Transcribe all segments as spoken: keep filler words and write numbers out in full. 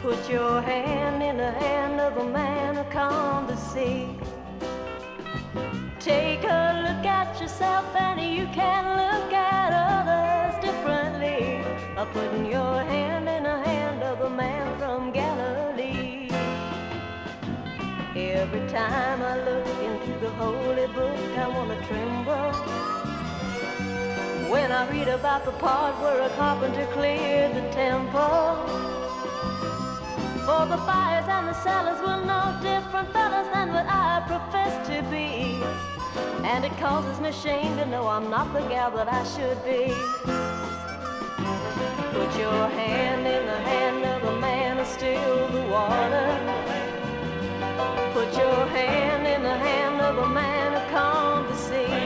Put your hand in the hand of the man who calmed the sea. Take a look at yourself and you can look at others differently. By putting your hand in the hand of the man from Galilee. Every time I look into the holy book, I want to tremble when I read about the part where a carpenter cleared the temple. For the buyers and the sellers were no different fellas than what I profess to be. And it causes me shame to know I'm not the gal that I should be. Put your hand in the hand of the man who stilled the water. Put your hand in the hand of the man who calmed the sea.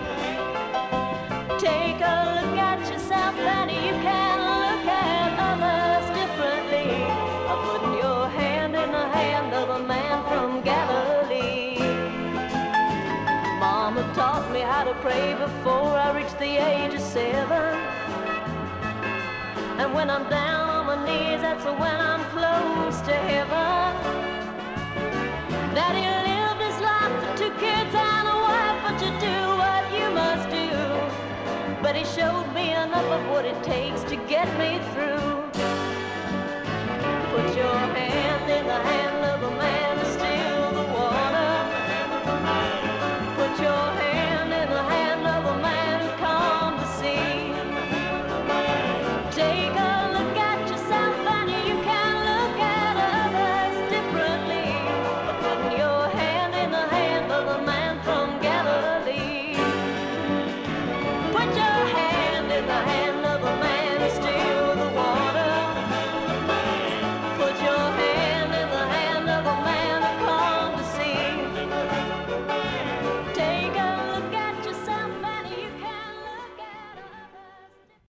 Take a look at yourself and you can look at others differently. By putting your hand in the hand of a man from Galilee. Mama taught me how to pray before I reached the age of seven. And when I'm down on my knees, that's when I'm close to heaven. Daddy lived his life for two kids and a wife, but you do what you must do. But he showed me enough of what it takes to get me through. Put your hand in the hand